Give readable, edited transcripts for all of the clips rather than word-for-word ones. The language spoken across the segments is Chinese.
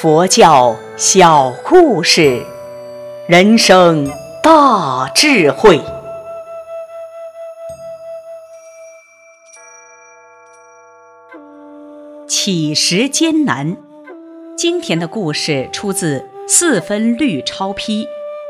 佛教小故事，人生大智慧。乞食艰难。今天的故事出自《四分律钞批》。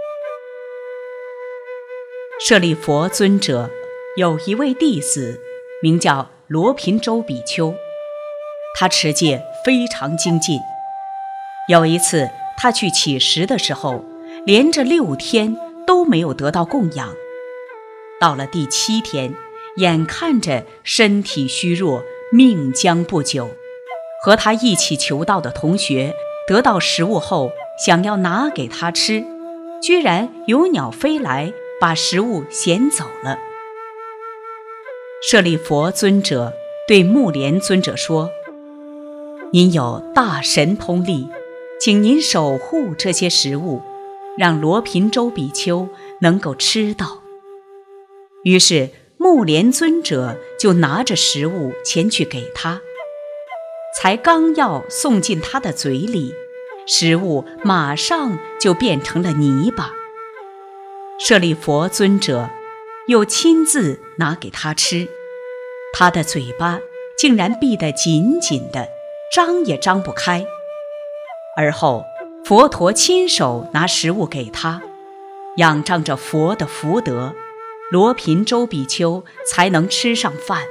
舍利佛尊者有一位弟子，名叫罗频洲比丘，他持戒非常精进。有一次他去乞食的时候，连着6天都没有得到供养。到了第7天，眼看着身体虚弱，命将不久，和他一起求道的同学得到食物后，想要拿给他吃，居然有鸟飞来把食物衔走了。舍利佛尊者对目连尊者说：您有大神通力，请您守护这些食物，让罗频洲比丘能够吃到。于是目连尊者就拿着食物前去给他，才刚要送进他的嘴里，食物马上就变成了泥巴。舍利佛尊者又亲自拿给他吃，他的嘴巴竟然闭得紧紧的，张也张不开。而后佛陀亲手拿食物给他，仰仗着佛的福德，罗频洲比丘才能吃上饭。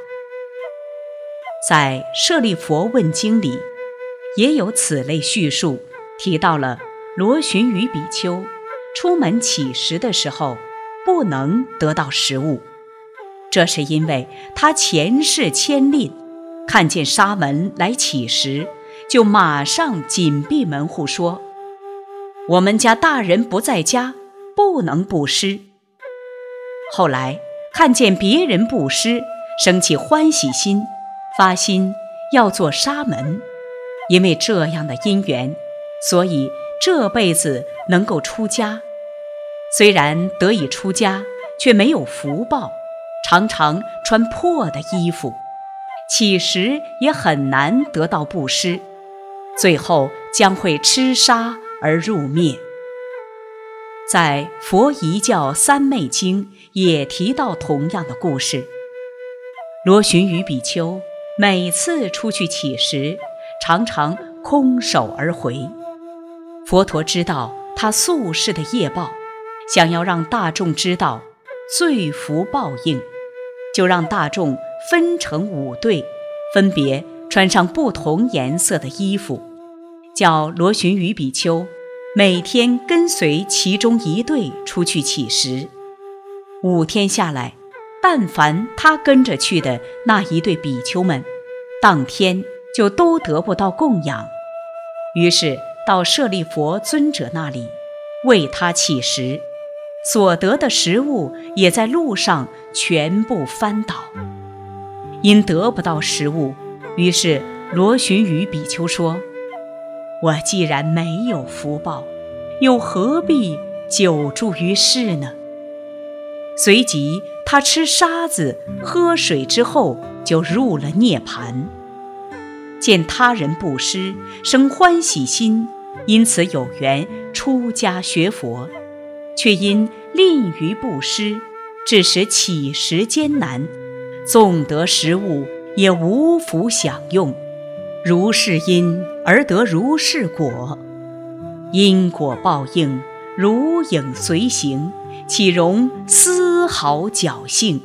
在《舍利佛问经》里也有此类叙述，提到了罗旬雨比丘出门乞食的时候不能得到食物，这是因为他前世牵令，看见沙门来乞食，就马上紧闭门户说：我们家大人不在家，不能布施。后来看见别人布施，生起欢喜心，发心要做沙门。因为这样的因缘，所以这辈子能够出家。虽然得以出家，却没有福报，常常穿破的衣服，乞食也很难得到布施，最后将会吃沙而入灭。在《佛遗教三昧经》也提到同样的故事。罗旬雨比丘每次出去乞食，常常空手而回。佛陀知道他宿世的业报，想要让大众知道罪福报应，就让大众分成5队，分别穿上不同颜色的衣服，叫罗旬雨比丘每天跟随其中1队出去乞食。5天下来，但凡他跟着去的那1队比丘们，当天就都得不到供养。于是到舍利佛尊者那里为他乞食，所得的食物也在路上全部翻倒。因得不到食物，于是罗旬雨比丘说：我既然没有福报，又何必久住于世呢？随即他吃沙子喝水之后，就入了涅槃。见他人布施，生欢喜心，因此有缘出家学佛，却因吝于布施，致使乞食艰难，纵得食物也无福享用。如是因而得如是果，因果报应如影随形，岂容丝毫侥幸？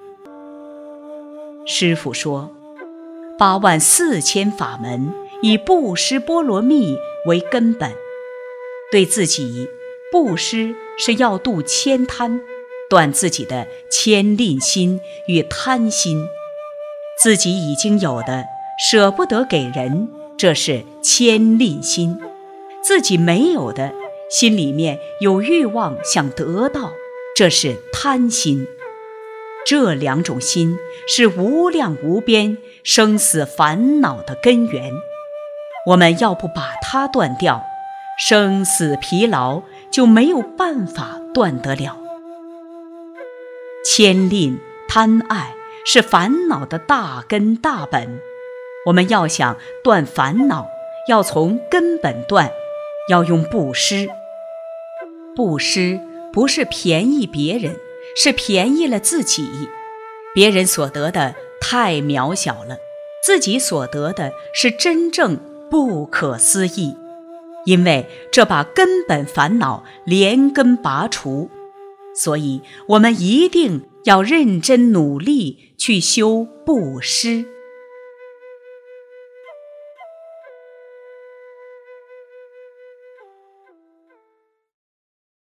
师父说，84000法门以布施波罗蜜为根本，对自己布施是要度慳贪，断自己的牵吝心与贪心。自己已经有的舍不得给人，这是牵吝心；自己没有的，心里面有欲望想得到，这是贪心。这2种心是无量无边生死烦恼的根源，我们要不把它断掉，生死疲劳就没有办法断得了。牵吝贪爱是烦恼的大根大本，我们要想断烦恼， 要从根本断，要用布施。布施不是便宜别人，是便宜了自己。别人所得的太渺小了，自己所得的是真正不可思议，因为这把根本烦恼连根拔除。所以我们一定要认真努力去修布施。